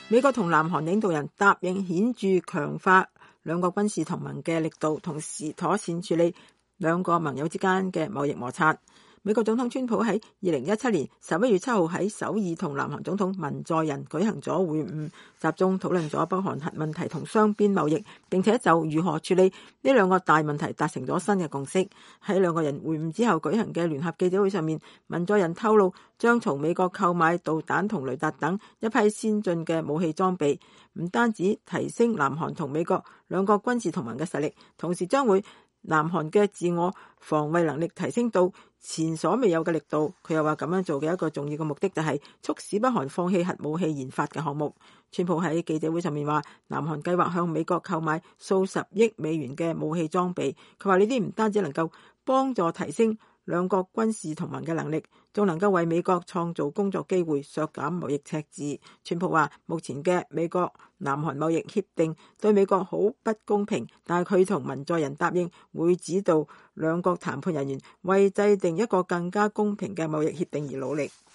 美國同南韓領導人答應顯著強化兩國軍事同盟嘅力度，同時妥善處理兩個盟友之間嘅貿易摩擦。美國總統川普喺2017年11月7號喺首爾同南韓總統文在寅舉行咗會晤，集中討論咗北韓核問題同雙邊貿易，並且就如何處理呢兩個大問題達成咗新嘅共識。喺兩個人會晤之後舉行嘅聯合記者會上面，文在寅透露將從美國購買導彈同雷達等一批先進嘅武器裝備，唔單止提升南韓同美國兩個軍事同盟嘅實力，同時將會南韓嘅自我防衛能力提升到前所未有嘅力度。佢又話咁樣做嘅一個重要嘅目的就係促使北韓放棄核武器研發嘅項目。川普喺記者會上面話，南韓計劃向美國購買數十億美元嘅武器裝備。佢話呢啲唔單止能夠幫助提升兩國軍事同盟嘅能力，仲能夠為美國創造工作機會，削減貿易赤字。川普話，目前嘅美國南韓貿易協定對美國好不公平，但係佢同文在寅答應會指導兩國談判人員為制定一個更加公平嘅貿易協定而努力。